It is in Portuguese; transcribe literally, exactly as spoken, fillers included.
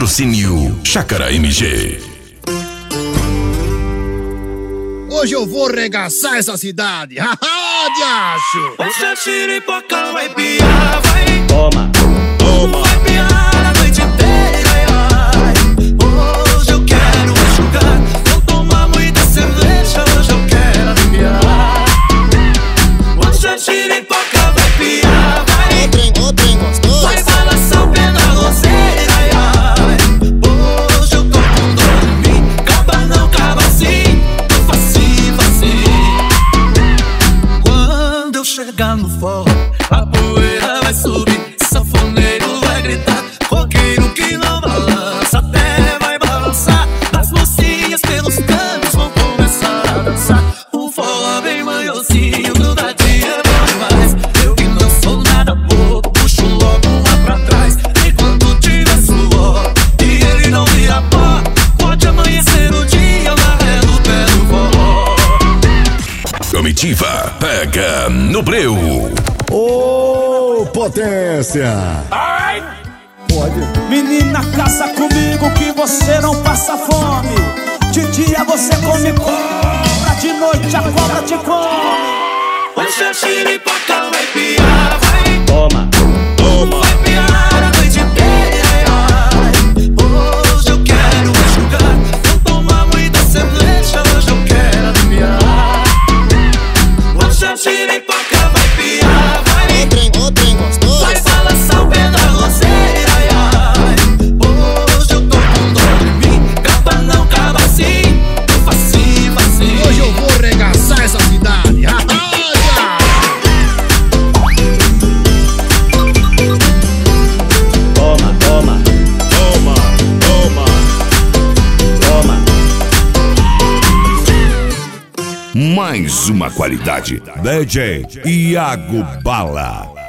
Patrocínio Chácara M G. Hoje eu vou regaçar essa cidade. Haha, diacho! Hoje a xiripoca vai piar, vai. Toma, toma. Vai piar a noite inteira, ai. Hoje eu quero enxugar. Vou tomar muita cerveja, hoje eu quero aliviar. Hoje a xiripoca vai piar, vai. Ô trem, ô trem gostoso. Vai balançar o pé na roseira, ai, ai. Hoje eu tô com dor em mim. Caba não, caba assim. Facinho, facinho. Quando eu chegar no forró, a poeira vai subir, sanfoneiro vai gritar, roqueiro que não balança até vai balançar. As mocinhas pelos cantos vão começar a dançar. O forró bem manhosinho, grudadinho é bom demais. Eu que não sou nada bobo, puxo logo uma pra trás. Enquanto tiver suor e ele não vira pó, pode amanhecer o dia na ré do pé do forró. Comitiva pega no breu. Ô, potência! Ai! Pode. Menina, casa comigo que você não passa fome. De dia você come cobra, de noite a cobra te come. Hoje a xiripoca vai piar, vai. Toma, toma. Vai piar a noite inteira, ai. Hoje eu quero enxugar. Vou tomar muita cerveja, hoje eu quero aliviar. Hoje a xiripoca vai piar, vai. Ô trem, ô trem gostoso. Vai balançar o pé na roseira, ai, ai. Hoje eu tô com dor em mim. Caba não, caba assim. Facinho, facinho. Hoje eu vou regaçar essa cidade. Haha, diacho! Toma, toma, Toma, toma. toma. Mais uma qualidade. D J Iago Bala.